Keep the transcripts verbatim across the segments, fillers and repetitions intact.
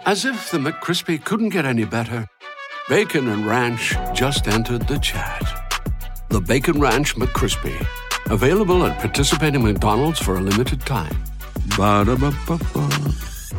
As if the McCrispy couldn't get any better, Bacon and Ranch just entered the chat. The Bacon Ranch McCrispy, available at participating McDonald's for a limited time. Ba-da-ba-ba-ba.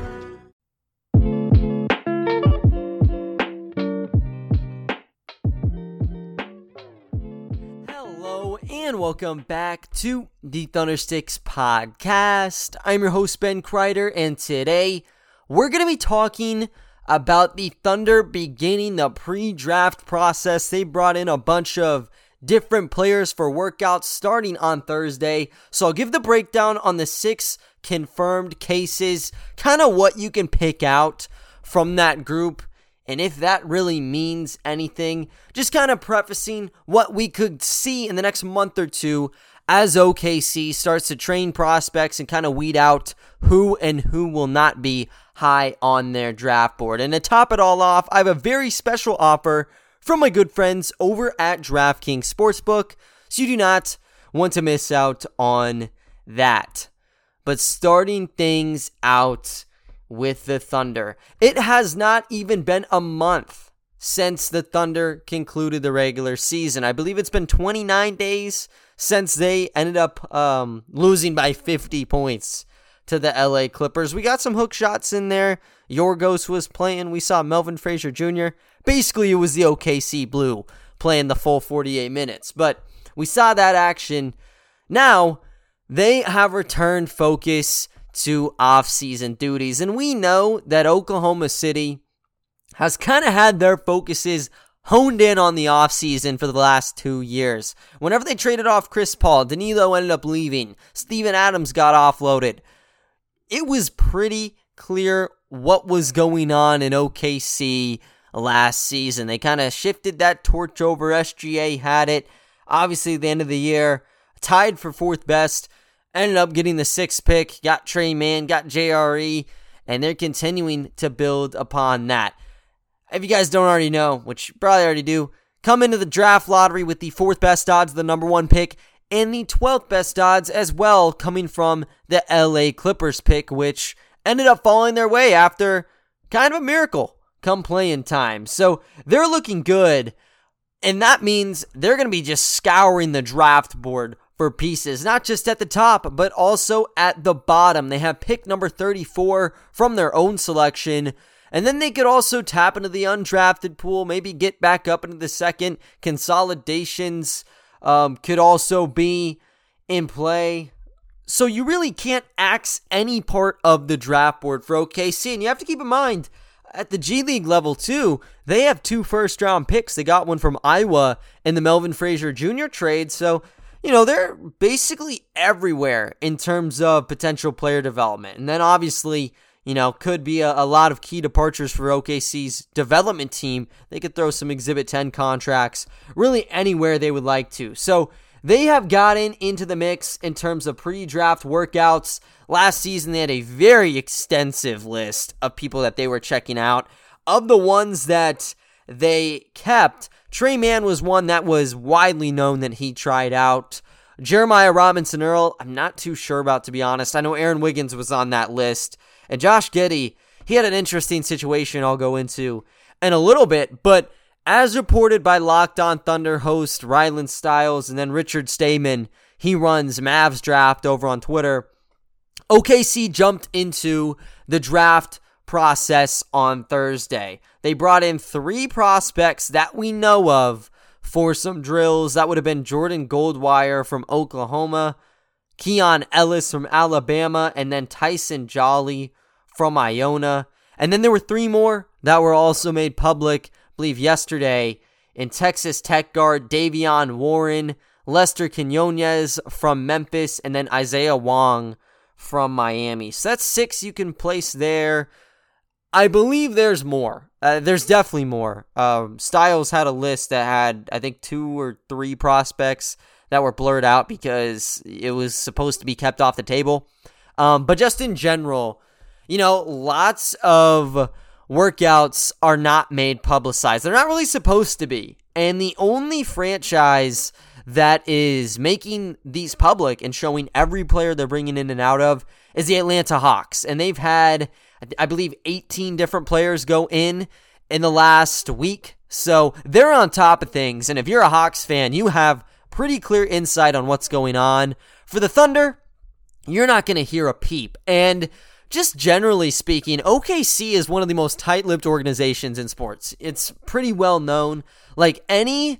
Hello and welcome back to the Thundersticks podcast. I'm your host Ben Kreider, and today we're going to be talking about the Thunder beginning the pre-draft process. They brought in a bunch of different players for workouts starting on Thursday. So I'll give the breakdown on the six confirmed cases, kind of what you can pick out from that group, and if that really means anything. Just kind of prefacing what we could see in the next month or two as O K C starts to train prospects and kind of weed out who and who will not be high on their draft board. And to top it all off, I have a very special offer from my good friends over at DraftKings Sportsbook, so you do not want to miss out on that. But starting things out with the Thunder, it has not even been a month since the Thunder concluded the regular season. I believe it's been twenty-nine days since they ended up um, losing by fifty points to the L A Clippers. We got some hook shots in there. Yorgos was playing. We saw Melvin Frazier Junior Basically, it was the O K C Blue playing the full forty-eight minutes. But we saw that action. Now, they have returned focus to off-season duties. And we know that Oklahoma City has kind of had their focuses honed in on the offseason for the last two years. Whenever they traded off Chris Paul, Danilo ended up leaving, Steven Adams got offloaded. It was pretty clear what was going on in O K C last season. They kind of shifted that torch over. S G A had it. Obviously, at the end of the year, tied for fourth best, ended up getting the sixth pick, got Trey Mann, got J R E, and they're continuing to build upon that. If you guys don't already know, which you probably already do, come into the draft lottery with the fourth best odds, the number one pick, and the twelfth best odds as well, coming from the L A Clippers pick, which ended up falling their way after kind of a miracle come playing time. So they're looking good, and that means they're going to be just scouring the draft board for pieces, not just at the top, but also at the bottom. They have pick number thirty-four from their own selection. And then they could also tap into the undrafted pool, maybe get back up into the second. Consolidations um, could also be in play. So you really can't axe any part of the draft board for O K C. And you have to keep in mind, at the G League level too, they have two first round picks. They got one from Iowa in the Melvin Frazier Junior trade. So, you know, they're basically everywhere in terms of potential player development. And then obviously, you know, could be a, a lot of key departures for O K C's development team. They could throw some Exhibit ten contracts really anywhere they would like to. So they have gotten into the mix in terms of pre-draft workouts. Last season, they had a very extensive list of people that they were checking out. Of the ones that they kept, Trey Mann was one that was widely known that he tried out. Jeremiah Robinson Earl, I'm not too sure about, to be honest. I know Aaron Wiggins was on that list. And Josh Giddey, he had an interesting situation I'll go into in a little bit. But as reported by Locked On Thunder host Rylan Stiles and then Richard Stayman, he runs Mavs Draft over on Twitter, O K C jumped into the draft process on Thursday. They brought in three prospects that we know of for some drills. That would have been Jordan Goldwire from Oklahoma, Keon Ellis from Alabama, and then Tyson Jolly from Iona. And then there were three more that were also made public, I believe yesterday, in Texas Tech guard Davion Warren, Lester Quinones from Memphis, and then Isaiah Wong from Miami. So that's six you can place there. I believe there's more. Uh, there's definitely more. Um, Styles had a list that had, I think, two or three prospects that were blurred out because it was supposed to be kept off the table. Um, but just in general, you know, lots of workouts are not made publicized. They're not really supposed to be. And the only franchise that is making these public and showing every player they're bringing in and out of is the Atlanta Hawks. And they've had, I believe eighteen different players go in in the last week. So they're on top of things. And if you're a Hawks fan, you have pretty clear insight on what's going on. For the Thunder, you're not going to hear a peep. And just generally speaking, O K C is one of the most tight-lipped organizations in sports. It's pretty well known. Like any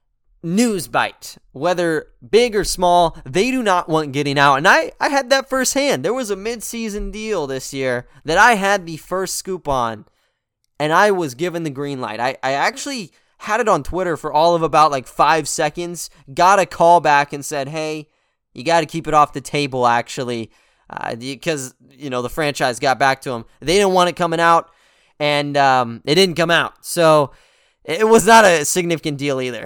news bite, whether big or small, they do not want getting out. And I, I had that firsthand. There was a mid-season deal this year that I had the first scoop on, and I was given the green light. I, I actually had it on Twitter for all of about like five seconds, got a call back and said, hey, you got to keep it off the table, actually, uh, because, you know, the franchise got back to them. They didn't want it coming out, and um, it didn't come out. So it was not a significant deal either,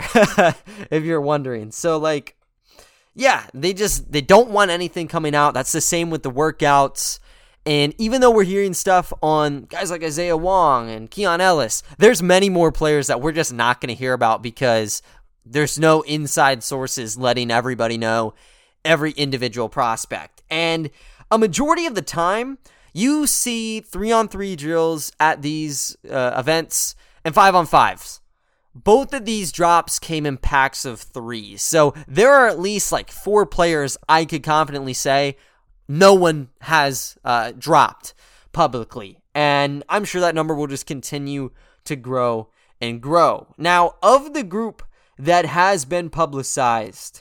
if you're wondering. So, like, yeah, they just, they don't want anything coming out. That's the same with the workouts. And even though we're hearing stuff on guys like Isaiah Wong and Keon Ellis, there's many more players that we're just not going to hear about because there's no inside sources letting everybody know every individual prospect. And a majority of the time, you see three-on-three drills at these uh, events and five-on-fives. Both of these drops came in packs of threes. So there are at least like four players I could confidently say no one has uh, dropped publicly. And I'm sure that number will just continue to grow and grow. Now, of the group that has been publicized,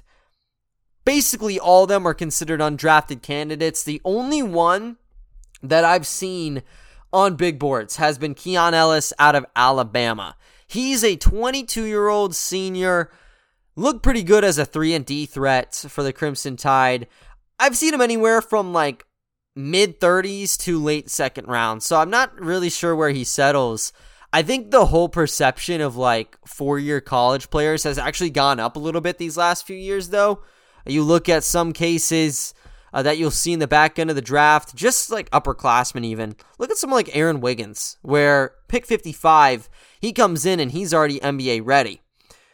basically all of them are considered undrafted candidates. The only one that I've seen on big boards has been Keon Ellis out of Alabama. He's a twenty-two-year-old senior, looked pretty good as a three and D threat for the Crimson Tide. I've seen him anywhere from like mid-thirties to late second round, so I'm not really sure where he settles. I think the whole perception of like four-year college players has actually gone up a little bit these last few years, though. You look at some cases uh, that you'll see in the back end of the draft, just like upperclassmen even. Look at someone like Aaron Wiggins, where pick fifty-five, he comes in and he's already N B A ready.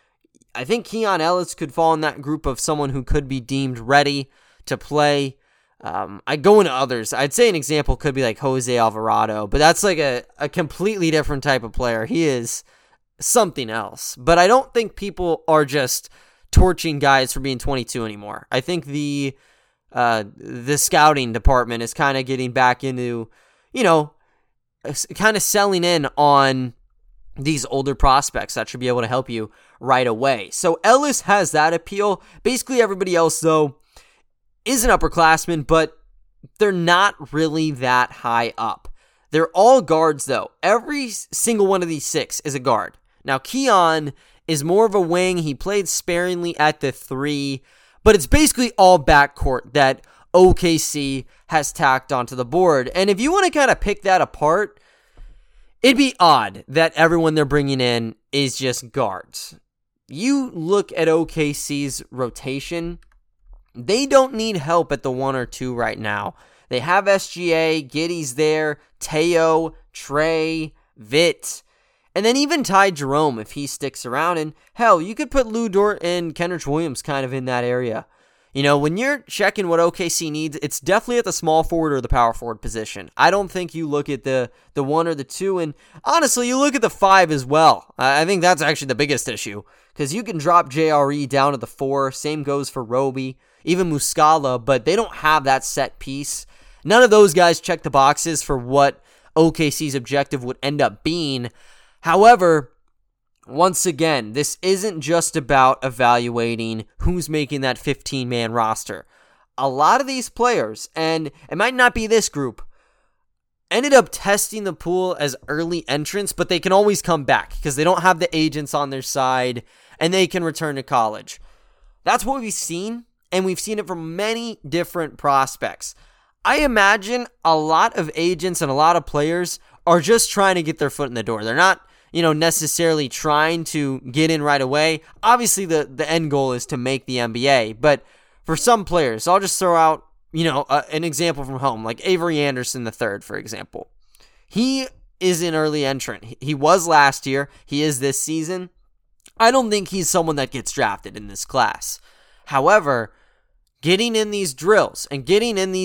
I think Keon Ellis could fall in that group of someone who could be deemed ready to play. Um, I go into others. I'd say an example could be like Jose Alvarado, but that's like a, a completely different type of player. He is something else. But I don't think people are just torching guys for being twenty-two anymore. I think the uh, the scouting department is kind of getting back into, you know, kind of selling in on these older prospects that should be able to help you right away. So Ellis has that appeal. Basically everybody else, though, is an upperclassman, but they're not really that high up. They're all guards, though. Every single one of these six is a guard. Now, Keon is more of a wing. He played sparingly at the three, but it's basically all backcourt that O K C has tacked onto the board. And if you want to kind of pick that apart, it'd be odd that everyone they're bringing in is just guards. You look at O K C's rotation, they don't need help at the one or two right now. They have S G A, Giddey's there, Teo, Trey, Vit, and then even Ty Jerome if he sticks around. And hell, you could put Lou Dort and Kenrich Williams kind of in that area. You know, when you're checking what O K C needs, it's definitely at the small forward or the power forward position. I don't think you look at the, the one or the two, and honestly, you look at the five as well. I think that's actually the biggest issue, because you can drop J R E down to the four. Same goes for Roby, even Muscala, but they don't have that set piece. None of those guys check the boxes for what O K C's objective would end up being. However, once again, this isn't just about evaluating who's making that fifteen-man roster. A lot of these players, and it might not be this group, ended up testing the pool as early entrants, but they can always come back because they don't have the agents on their side, and they can return to college. That's what we've seen, and we've seen it from many different prospects. I imagine a lot of agents and a lot of players are just trying to get their foot in the door. They're not, you know, necessarily trying to get in right away. Obviously, the, the end goal is to make the N B A, but for some players, I'll just throw out, you know, uh, an example from home, like Avery Anderson the third, for example. He is an early entrant. He was last year. He is this season. I don't think he's someone that gets drafted in this class. However, getting in these drills and getting in these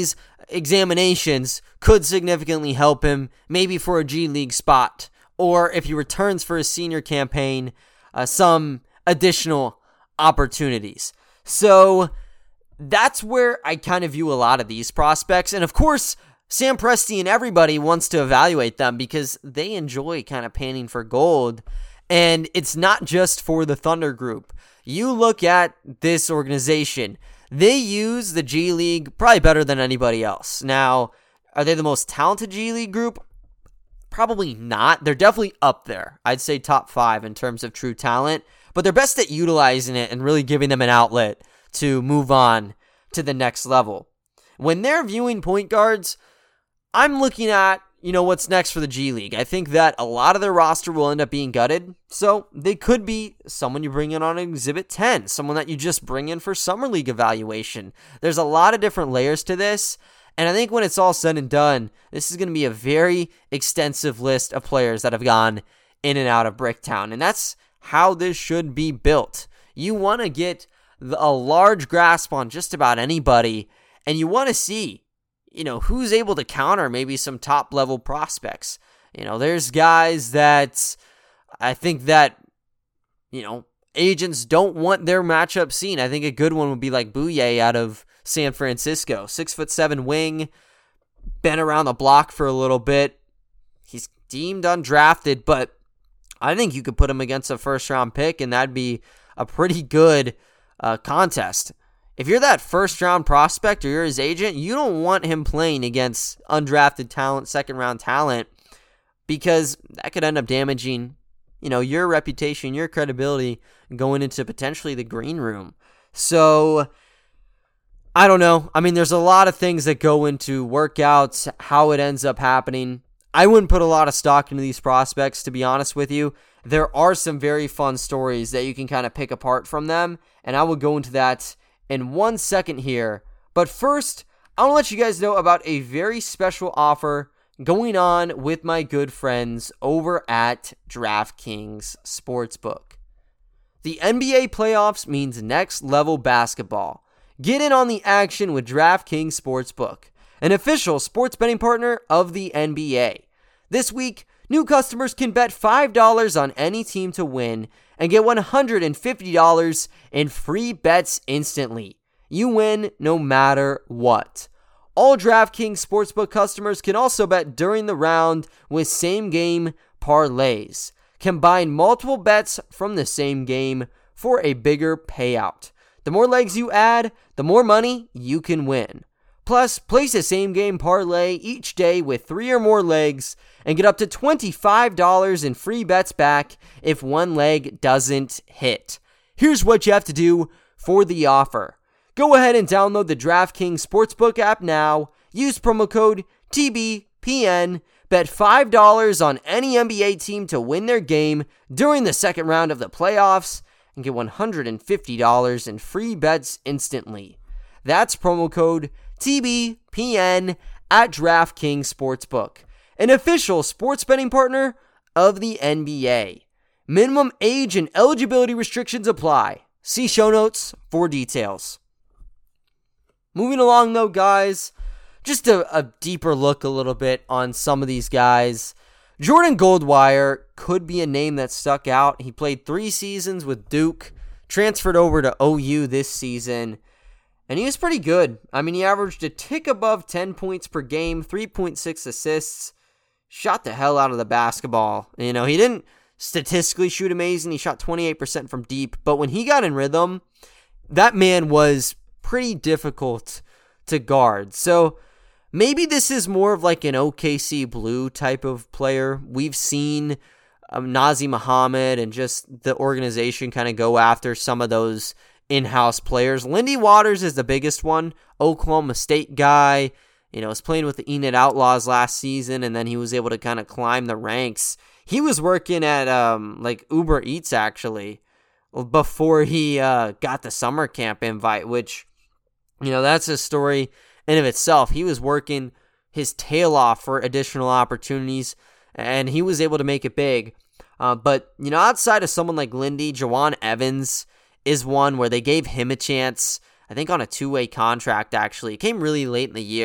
examinations could significantly help him, maybe for a G League spot, or if he returns for his senior campaign, uh, some additional opportunities. So that's where I kind of view a lot of these prospects. And of course, Sam Presti and everybody wants to evaluate them because they enjoy kind of panning for gold. And it's not just for the Thunder group. You look at this organization, they use the G League probably better than anybody else. Now, are they the most talented G League group? Probably not. They're definitely up there. I'd say top five in terms of true talent. But they're best at utilizing it and really giving them an outlet to move on to the next level. When they're viewing point guards, I'm looking at, you know, what's next for the G League. I think that a lot of their roster will end up being gutted, so they could be someone you bring in on Exhibit ten, someone that you just bring in for Summer League evaluation. There's a lot of different layers to this, and I think when it's all said and done, this is going to be a very extensive list of players that have gone in and out of Bricktown, and that's how this should be built. You want to get a large grasp on just about anybody, and you want to see, you know, who's able to counter maybe some top level prospects. You know, there's guys that I think that, you know, agents don't want their matchup seen. I think a good one would be like Bouye out of San Francisco. Six foot seven wing, been around the block for a little bit. He's deemed undrafted, but I think you could put him against a first round pick and that'd be a pretty good uh, contest. If you're that first round prospect or you're his agent, you don't want him playing against undrafted talent, second round talent, because that could end up damaging, you know, your reputation, your credibility going into potentially the green room. So I don't know. I mean, there's a lot of things that go into workouts, how it ends up happening. I wouldn't put a lot of stock into these prospects, to be honest with you. There are some very fun stories that you can kind of pick apart from them, and I will go into that in one second here. But first, I want to let you guys know about a very special offer going on with my good friends over at DraftKings Sportsbook. The N B A playoffs means next level basketball. Get in on the action with DraftKings Sportsbook, an official sports betting partner of the N B A. This week, new customers can bet five dollars on any team to win and get one hundred fifty dollars in free bets instantly. You win no matter what. All DraftKings Sportsbook customers can also bet during the round with same-game parlays. Combine multiple bets from the same game for a bigger payout. The more legs you add, the more money you can win. Plus, place a same-game parlay each day with three or more legs and get up to twenty-five dollars in free bets back if one leg doesn't hit. Here's what you have to do for the offer. Go ahead and download the DraftKings Sportsbook app now. Use promo code T B P N. Bet five dollars on any N B A team to win their game during the second round of the playoffs and get one hundred fifty dollars in free bets instantly. That's promo code T B P N at DraftKings Sportsbook, an official sports betting partner of the N B A. Minimum age and eligibility restrictions apply. See show notes for details. Moving along though, guys, just a, a deeper look a little bit on some of these guys. Jordan Goldwire could be a name that stuck out. He played three seasons with Duke, transferred over to O U this season, and he was pretty good. I mean, he averaged a tick above ten points per game, three point six assists, shot the hell out of the basketball. You know, he didn't statistically shoot amazing. He shot twenty-eight percent from deep, but when he got in rhythm, that man was pretty difficult to guard. So maybe this is more of like an O K C Blue type of player. We've seen um, Nazr Mohammed and just the organization kind of go after some of those in-house players. Lindy Waters is the biggest one. Oklahoma State guy. You know, was playing with the Enid Outlaws last season, and then he was able to kind of climb the ranks. He was working at um like Uber Eats actually before he uh, got the summer camp invite, which, you know, that's a story in of itself. He was working his tail off for additional opportunities, and he was able to make it big. Uh, but, you know, outside of someone like Lindy, Jawan Evans is one where they gave him a chance, I think on a two-way contract, actually. It came really late in the year.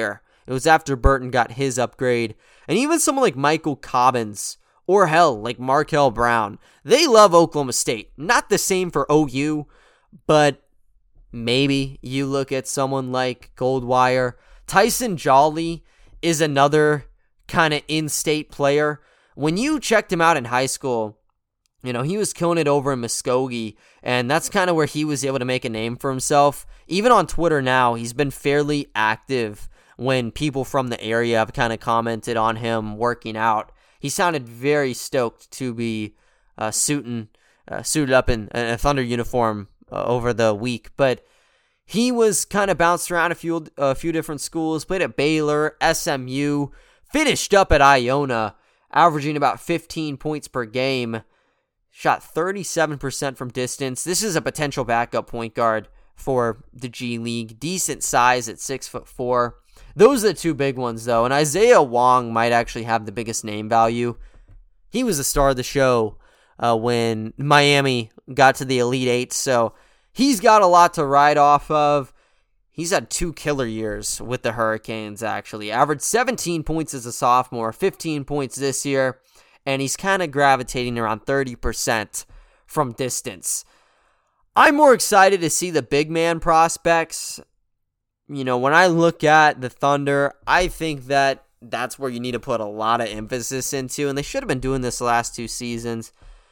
It was after Burton got his upgrade. And even someone like Michael Cobbins, or hell, like Markel Brown, they love Oklahoma State. Not the same for O U, but maybe you look at someone like Goldwire. Tyson Jolly is another kind of in-state player. When you checked him out in high school, you know, he was killing it over in Muskogee, and that's kind of where he was able to make a name for himself. Even on Twitter now, he's been fairly active when people from the area have kind of commented on him working out. He sounded very stoked to be uh, suiting, uh, suited up in a Thunder uniform uh, over the week, but he was kind of bounced around a few a few different schools, played at Baylor, S M U, finished up at Iona, averaging about fifteen points per game, shot thirty-seven percent from distance. This is a potential backup point guard for the G League, decent size at six foot four. Those are the two big ones, though, and Isaiah Wong might actually have the biggest name value. He was the star of the show uh, when Miami got to the Elite Eight, so he's got a lot to ride off of. He's had two killer years with the Hurricanes, actually. Averaged seventeen points as a sophomore, fifteen points this year, and he's kind of gravitating around thirty percent from distance. I'm more excited to see the big man prospects. You know, when I look at the Thunder, I think that that's where you need to put a lot of emphasis into, and they should have been doing this the last two seasons.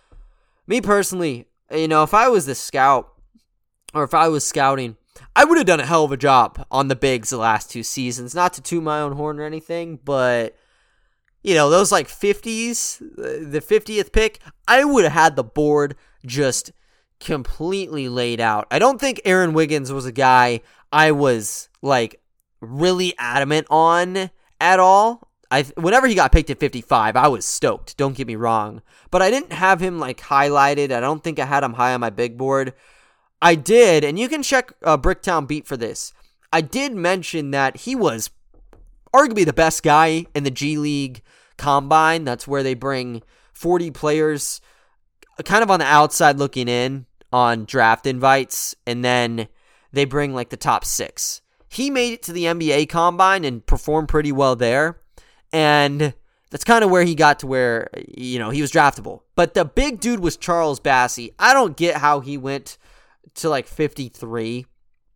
Me personally, you know, if I was the scout, or if I was scouting, I would have done a hell of a job on the bigs the last two seasons. Not to toot my own horn or anything, but, you know, those like fifties, the fiftieth pick, I would have had the board just completely laid out. I don't think Aaron Wiggins was a guy I was like really adamant on at all. I whenever he got picked at fifty-five, I was stoked. Don't get me wrong, but I didn't have him like highlighted. I don't think I had him high on my big board. I did, and you can check uh, Bricktown Beat for this. I did mention that he was arguably the best guy in the G League Combine. That's where they bring forty players kind of on the outside looking in on draft invites, and then they bring like the top six. He made it to the N B A Combine and performed pretty well there, and that's kind of where he got to where, you know, he was draftable. But the big dude was Charles Bassey. I don't get how he went to like fifty-three.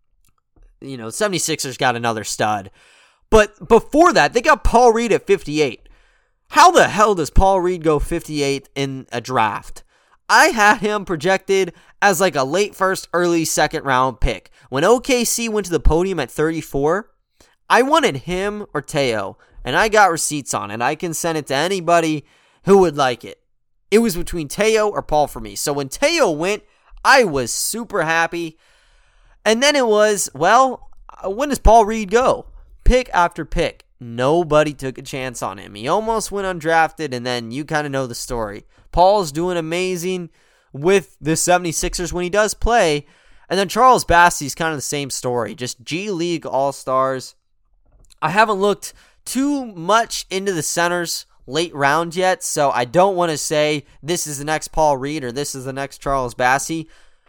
You know, seventy-sixers got another stud. But before that, they got Paul Reed at fifty-eight. How the hell does Paul Reed go fifty-eighth in a draft? I had him projected as like a late first, early second round pick. When O K C went to the podium at thirty-four, I wanted him or Teo, and I got receipts on it. I can send it to anybody who would like it. It was between Teo or Paul for me. So when Teo went, I was super happy. And then it was, well, when does Paul Reed go? Pick after pick. Nobody took a chance on him. He almost went undrafted, and then you kind of know the story. Paul's doing amazing with the seventy-sixers when he does play. And then Charles Bassey's kind of the same story. Just G League All-Stars. I haven't looked too much into the centers late round yet, so I don't want to say this is the next Paul Reed or this is the next Charles Bassey.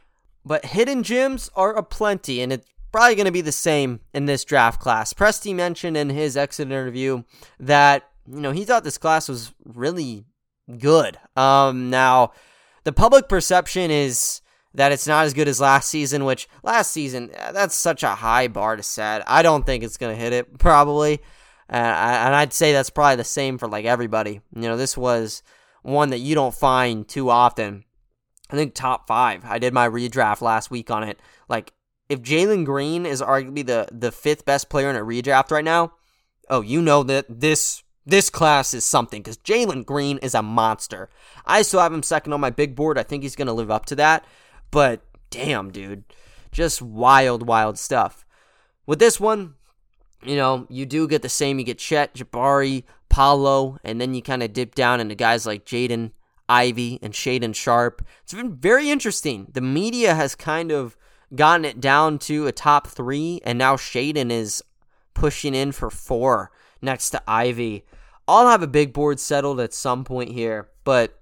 But hidden gems are aplenty, and it's probably going to be the same in this draft class. Presti mentioned in his exit interview that, you know, he thought this class was really good. Um, now, the public perception is that it's not as good as last season, which last season, that's such a high bar to set. I don't think it's going to hit it, probably. Uh, and I'd say that's probably the same for like everybody. You know, this was one that you don't find too often. I think top five. I did my redraft last week on it. Like, if Jalen Green is arguably the, the fifth best player in a redraft right now, oh, you know that this this class is something, because Jalen Green is a monster. I still have him second on my big board. I think he's going to live up to that. But, damn, dude. Just wild, wild stuff. With this one, you know, you do get the same. You get Chet, Jabari, Paolo, and then you kind of dip down into guys like Jaden Ivey and Shaedon Sharpe. It's been very interesting. The media has kind of gotten it down to a top three, and now Shaedon is pushing in for four next to Ivey. I'll have a big board settled at some point here, but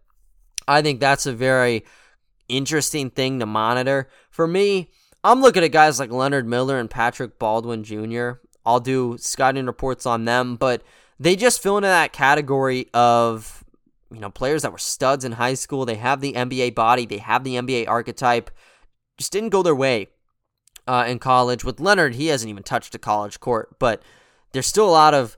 I think that's a very interesting thing to monitor. For me, I'm looking at guys like Leonard Miller and Patrick Baldwin Junior I'll do scouting reports on them, but they just fill into that category of, you know, players that were studs in high school. They have the N B A body. They have the N B A archetype. Just didn't go their way uh, in college. With Leonard, he hasn't even touched a college court, but there's still a lot of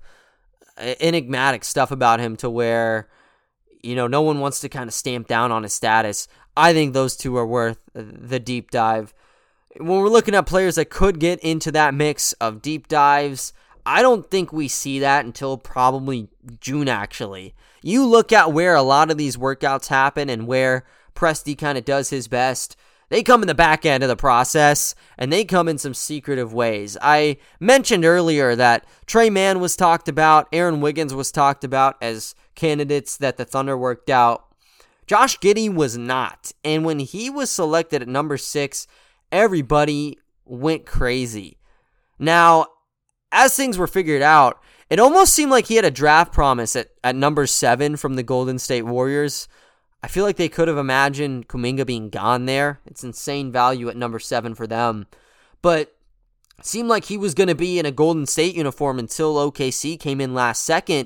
enigmatic stuff about him to where, you know, no one wants to kind of stamp down on his status. I think those two are worth the deep dive. When we're looking at players that could get into that mix of deep dives, I don't think we see that until probably June, actually. You look at where a lot of these workouts happen and where Presti kind of does his best. They come in the back end of the process, and they come in some secretive ways. I mentioned earlier that Trey Mann was talked about, Aaron Wiggins was talked about as candidates that the Thunder worked out. Josh Giddey was not, and when he was selected at number six, everybody went crazy. Now, as things were figured out, it almost seemed like he had a draft promise at, at number seven from the Golden State Warriors. I feel like they could have imagined Kuminga being gone there. It's insane value at number seven for them. But it seemed like he was going to be in a Golden State uniform until O K C came in last second.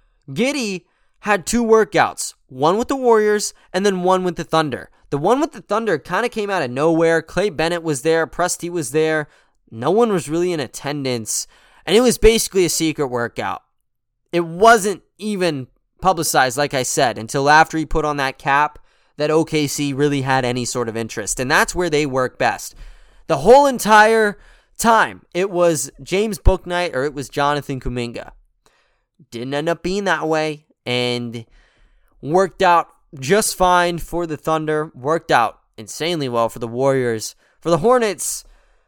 Giddey had two workouts, one with the Warriors and then one with the Thunder. The one with the Thunder kind of came out of nowhere. Clay Bennett was there. Presti was there. No one was really in attendance. And it was basically a secret workout. It wasn't even publicized, like I said, until after he put on that cap that O K C really had any sort of interest. And that's where they work best. The whole entire time, it was James Bouknight or it was Jonathan Kuminga. Didn't end up being that way. And worked out just fine for the Thunder. Worked out insanely well for the Warriors. For the Hornets,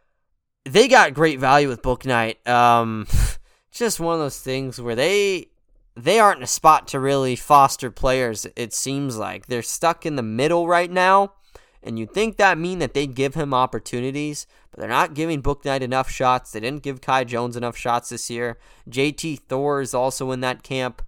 they got great value with Bouknight. Um, just one of those things where they they aren't in a spot to really foster players, it seems like. They're stuck in the middle right now, and you'd think that mean that they'd give him opportunities, but they're not giving Bouknight enough shots. They didn't give Kai Jones enough shots this year. J T Thor is also in that camp.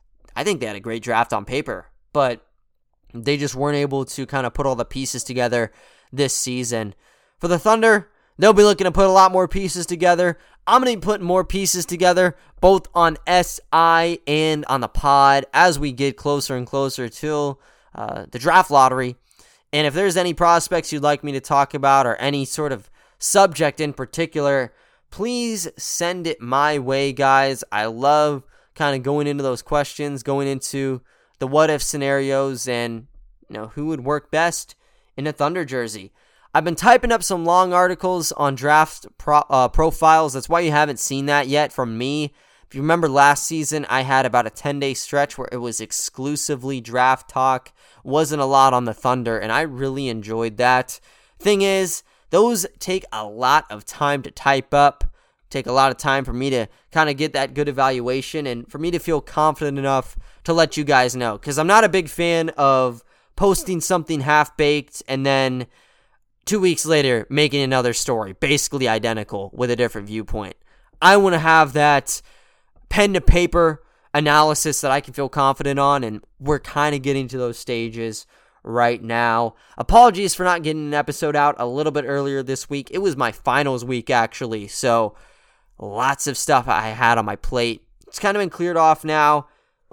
I think they had a great draft on paper, but they just weren't able to kind of put all the pieces together this season. For the Thunder, they'll be looking to put a lot more pieces together. I'm going to be putting more pieces together, both on S I and on the pod, as we get closer and closer to uh, the draft lottery. And if there's any prospects you'd like me to talk about or any sort of subject in particular, please send it my way, guys. I love kind of going into those questions, going into the what-if scenarios, and you know who would work best in a Thunder jersey. I've been typing up some long articles on draft pro, uh, profiles. That's why you haven't seen that yet from me. If you remember last season, I had about a ten-day stretch where it was exclusively draft talk. Wasn't a lot on the Thunder, and I really enjoyed that. Thing is, those take a lot of time to type up, take a lot of time for me to kind of get that good evaluation, and for me to feel confident enough to let you guys know. Because I'm not a big fan of posting something half-baked and then two weeks later making another story, basically identical with a different viewpoint. I want to have that pen-to-paper analysis that I can feel confident on, and we're kind of getting to those stages right now. Apologies for not getting an episode out a little bit earlier this week. It was my finals week, actually, so lots of stuff I had on my plate. It's kind of been cleared off now,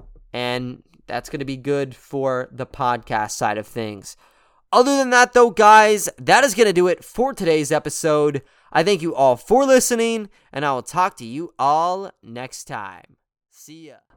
and that's going to be good for the podcast side of things. Other than that, though, guys, that is going to do it for today's episode. I thank you all for listening, and I will talk to you all next time. See ya.